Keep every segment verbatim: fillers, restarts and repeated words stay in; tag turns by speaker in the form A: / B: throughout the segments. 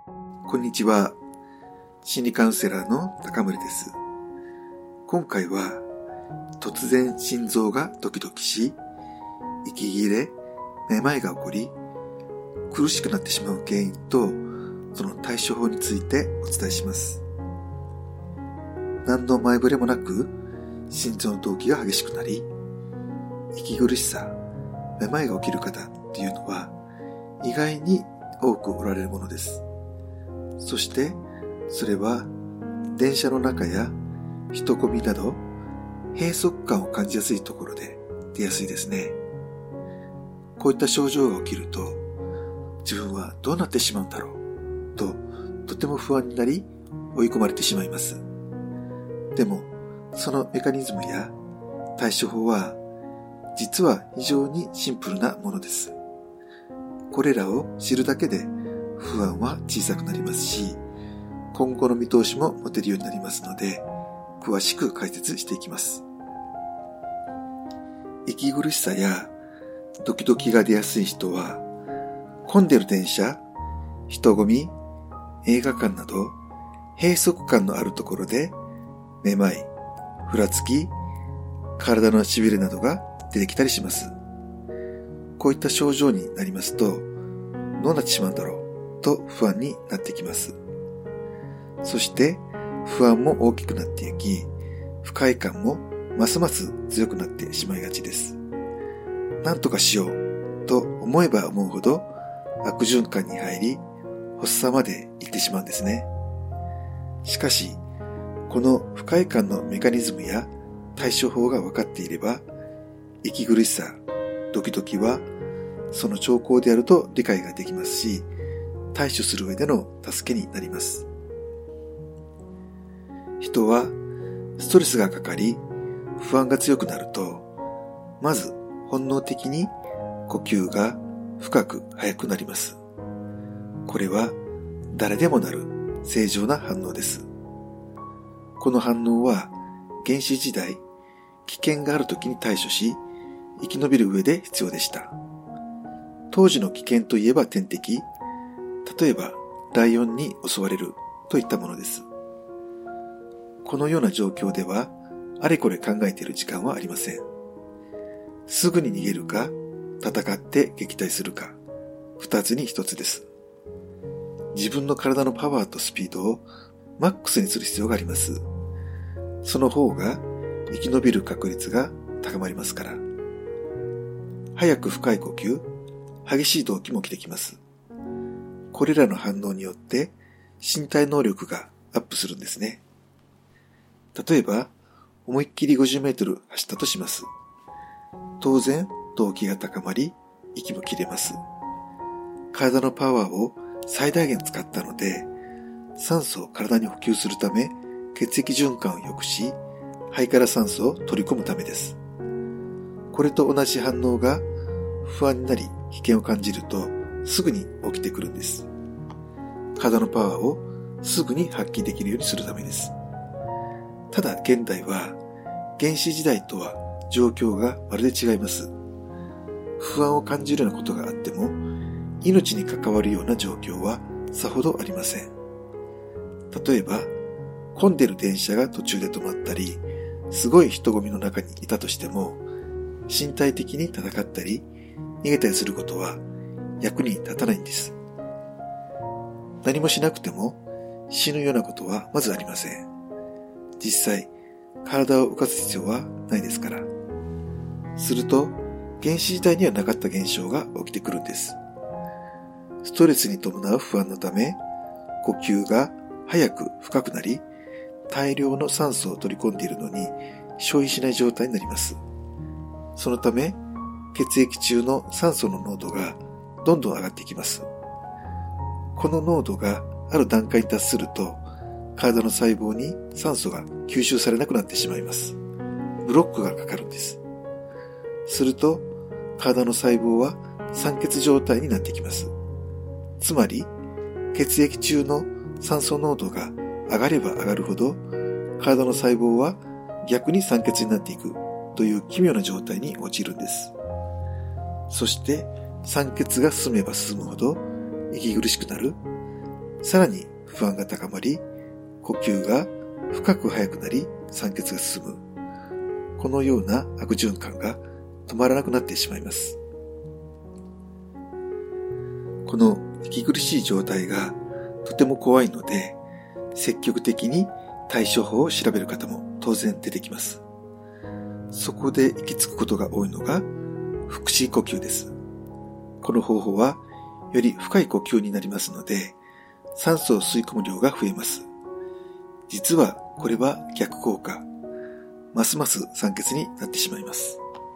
A: こんにちは。心理カウンセラーの高森です。今回は突然心臓がドキドキし、息切れ、めまいが起こり、苦しくなってしまう原因とその対処法についてお伝えします。何の前触れもなく心臓の動悸が激しくなり、息苦しさ、めまいが起きる方っていうのは意外に多くおられるものです。そしてそれは電車の中や人混みなど閉塞感を感じやすいところで出やすいですね。こういった症状が起きると自分はどうなってしまうんだろうととても不安になり追い込まれてしまいます。でもそのメカニズムや対処法は実は非常にシンプルなものです。これらを知るだけで不安は小さくなりますし、今後の見通しも持てるようになりますので、詳しく解説していきます。息苦しさやドキドキが出やすい人は、混んでる電車、人混み、映画館など閉塞感のあるところでめまい、ふらつき、体のしびれなどが出てきたりします。こういった症状になりますと、どうなってしまうんだろうと不安になってきます。そして不安も大きくなっていき、不快感もますます強くなってしまいがちです。なんとかしようと思えば思うほど悪循環に入り、発作まで行ってしまうんですね。しかし、この不快感のメカニズムや対処法が分かっていれば、息苦しさ、ドキドキはその兆候であると理解ができますし、対処する上での助けになります。人はストレスがかかり、不安が強くなると、まず本能的に呼吸が深く速くなります。これは誰でもなる正常な反応です。この反応は原始時代、危険がある時に対処し、生き延びる上で必要でした。当時の危険といえば天敵、例えばライオンに襲われるといったものです。このような状況ではあれこれ考えている時間はありません。すぐに逃げるか、戦って撃退するか、二つに一つです。自分の体のパワーとスピードをマックスにする必要があります。その方が生き延びる確率が高まりますから。早く深い呼吸、激しい動悸も起きてきます。これらの反応によって身体能力がアップするんですね。例えば、思いっきりごじゅうメートル走ったとします。当然、動悸が高まり、息も切れます。体のパワーを最大限使ったので、酸素を体に補給するため、血液循環を良くし、肺から酸素を取り込むためです。これと同じ反応が不安になり危険を感じるとすぐに起きてくるんです。体のパワーをすぐに発揮できるようにするためです。ただ現代は原始時代とは状況がまるで違います。不安を感じるようなことがあっても命に関わるような状況はさほどありません。例えば混んでる電車が途中で止まったり、すごい人混みの中にいたとしても、身体的に戦ったり逃げたりすることは役に立たないんです。何もしなくても死ぬようなことはまずありません。実際体を浮かす必要はないですから。すると原始時代にはなかった現象が起きてくるんです。ストレスに伴う不安のため呼吸が早く深くなり、大量の酸素を取り込んでいるのに消費しない状態になります。そのため血液中の酸素の濃度がどんどん上がっていきます。この濃度がある段階に達すると体の細胞に酸素が吸収されなくなってしまいます。ブロックがかかるんです。すると体の細胞は酸欠状態になってきます。つまり血液中の酸素濃度が上がれば上がるほど体の細胞は逆に酸欠になっていくという奇妙な状態に陥るんです。そして酸欠が進めば進むほど息苦しくなる、 さらに不安が高まり、呼吸が深く速くなり酸欠が進む。このような悪循環が止まらなくなってしまいます。この息苦しい状態がとても怖いので、積極的に対処法を調べる方も当然出てきます。そこで行き着くことが多いのが腹式呼吸です。この方法はより深い呼吸になりますので、酸素を吸い込む量が増えます。実はこれは逆効果。ますます酸欠になってしまいます。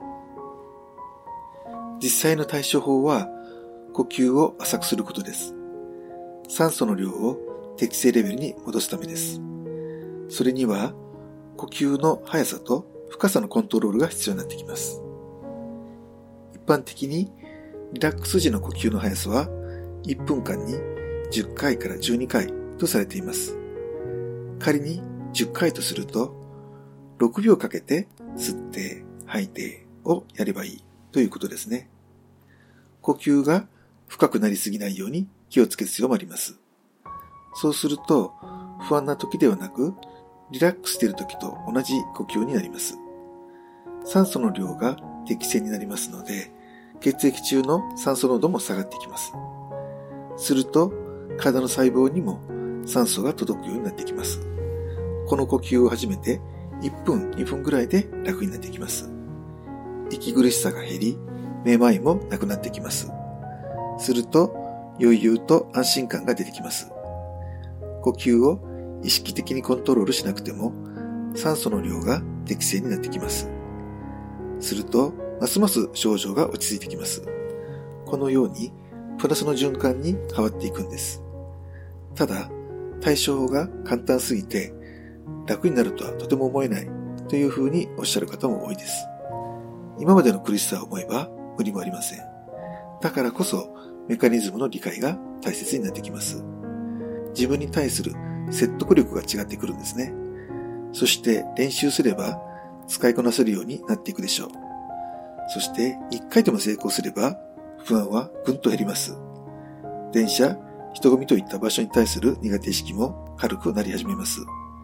A: 実際の対処法は呼吸を浅くすることです。酸素の量を適正レベルに戻すためです。それには呼吸の速さと深さのコントロールが必要になってきます。一般的にリラックス時の呼吸の速さはいっぷんかんにじゅっかいからじゅうにかいとされています。仮にじゅっかいとするとろくびょうかけて吸って吐いてをやればいいということですね。呼吸が深くなりすぎないように気をつける必要もあります。そうすると不安な時ではなくリラックスしている時と同じ呼吸になります。酸素の量が適正になりますので血液中の酸素濃度も下がってきます。すると体の細胞にも酸素が届くようになってきます。この呼吸を始めていっぷん、にふんぐらいで楽になってきます。息苦しさが減り、めまいもなくなってきます。すると余裕と安心感が出てきます。呼吸を意識的にコントロールしなくても酸素の量が適正になってきます。するとますます症状が落ち着いてきます。このようにプラスの循環に変わっていくんです。ただ対処法が簡単すぎて楽になるとはとても思えないというふうにおっしゃる方も多いです。今までの苦しさを思えば無理もありません。だからこそメカニズムの理解が大切になってきます。自分に対する説得力が違ってくるんですね。そして練習すれば使いこなせるようになっていくでしょう。そして一回でも成功すれば不安はぐんと減ります。電車、人混みといった場所に対する苦手意識も軽くなり始めます。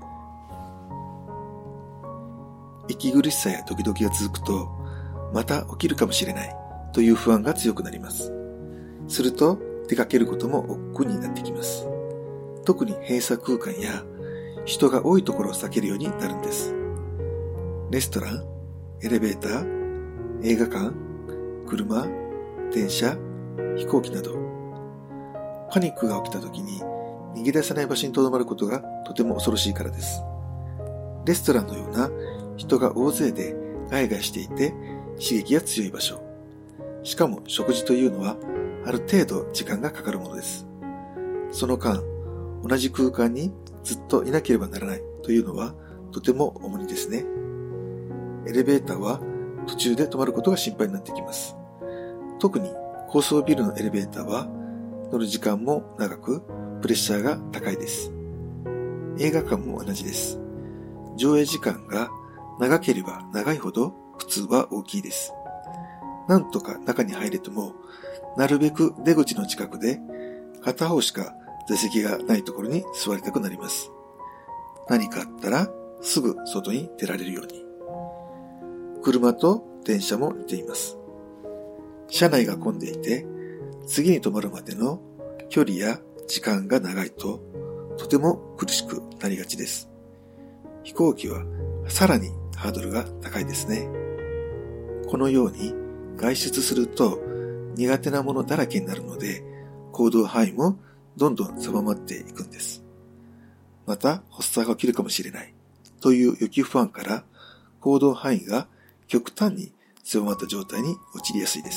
A: 息苦しさやドキドキが続くとまた起きるかもしれないという不安が強くなります。すると出かけることも億劫になってきます。特に閉鎖空間や人が多いところを避けるようになるんです。レストラン、エレベーター、映画館、車、電車、飛行機など、パニックが起きた時に逃げ出せない場所に留まることがとても恐ろしいからです。レストランのような人が大勢でガヤガヤしていて刺激が強い場所。しかも食事というのはある程度時間がかかるものです。その間、同じ空間にずっといなければならないというのはとても重荷ですね。エレベーターは途中で止まることが心配になってきます。特に高層ビルのエレベーターは乗る時間も長くプレッシャーが高いです。映画館も同じです。上映時間が長ければ長いほど苦痛は大きいです。なんとか中に入れてもなるべく出口の近くで片方しか座席がないところに座りたくなります。何かあったらすぐ外に出られるように。車と電車も似ています。車内が混んでいて次に止まるまでの距離や時間が長いととても苦しくなりがちです。飛行機はさらにハードルが高いですね。このように外出すると苦手なものだらけになるので行動範囲もどんどん狭まっていくんです。また発作が起きるかもしれないという予期不安から行動範囲が極端に狭まった状態に陥りやすいです。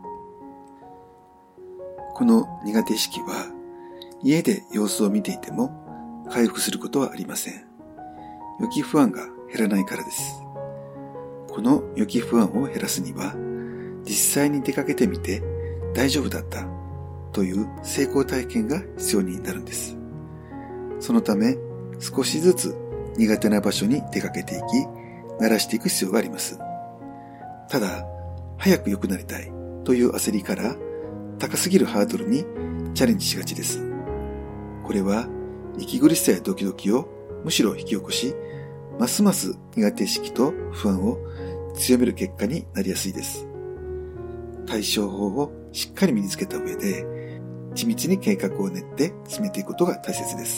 A: この苦手意識は家で様子を見ていても回復することはありません。予期不安が減らないからです。この予期不安を減らすには実際に出かけてみて大丈夫だったという成功体験が必要になるんです。そのため少しずつ苦手な場所に出かけていき慣らしていく必要があります。ただ早く良くなりたいという焦りから高すぎるハードルにチャレンジしがちです。 これは息苦しさやドキドキをむしろ引き起こし、ますます苦手意識と不安を強める結果になりやすいです。対処法をしっかり身につけた上で、緻密に計画を練って進めていくことが大切です。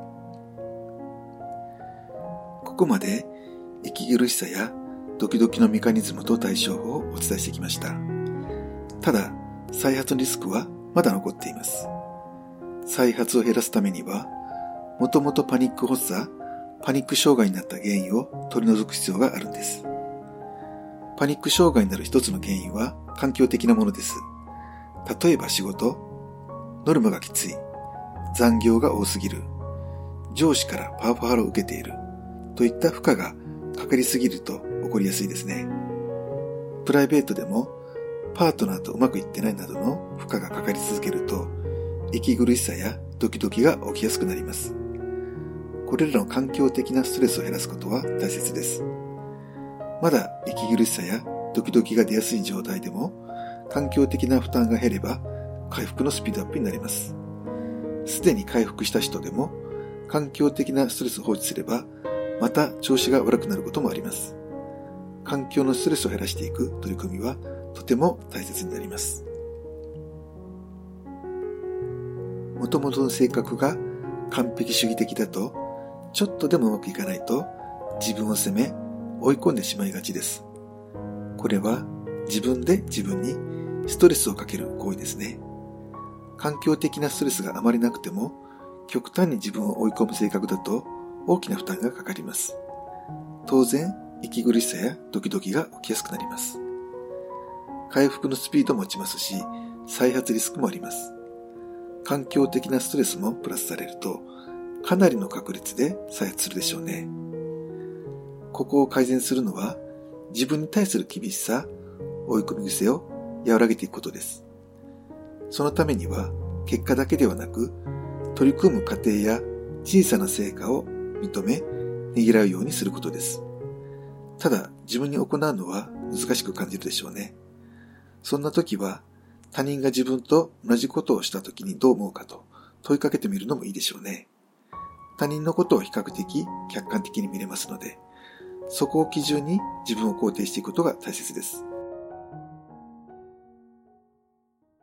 A: ここまで息苦しさやドキドキのメカニズムと対処法をお伝えしてきました。ただ、再発のリスクはまだ残っています。再発を減らすためには、もともとパニック発作、パニック障害になった原因を取り除く必要があるんです。パニック障害になる一つの原因は環境的なものです。例えば仕事、ノルマがきつい、残業が多すぎる、上司からパワハラを受けているといった負荷がかかりすぎると起こりやすいですね。プライベートでもパートナーとうまくいってないなどの負荷がかかり続けると、息苦しさやドキドキが起きやすくなります。これらの環境的なストレスを減らすことは大切です。まだ息苦しさやドキドキが出やすい状態でも、環境的な負担が減れば回復のスピードアップになります。すでに回復した人でも環境的なストレスを放置すれば、また調子が悪くなることもあります。環境のストレスを減らしていく取り組みはとても大切になります。もともとの性格が完璧主義的だと、ちょっとでもうまくいかないと自分を責め、追い込んでしまいがちです。これは自分で自分にストレスをかける行為ですね。環境的なストレスがあまりなくても、極端に自分を追い込む性格だと大きな負担がかかります。当然、息苦しさやドキドキが起きやすくなります。回復のスピードも落ちますし、再発リスクもあります。環境的なストレスもプラスされると、かなりの確率で再発するでしょうね。ここを改善するのは、自分に対する厳しさ、追い込み癖を和らげていくことです。そのためには、結果だけではなく、取り組む過程や小さな成果を認め、ねぎらうようにすることです。ただ、自分に行うのは難しく感じるでしょうね。そんな時は、他人が自分と同じことをした時にどう思うかと問いかけてみるのもいいでしょうね。他人のことを比較的客観的に見れますので、そこを基準に自分を肯定していくことが大切です。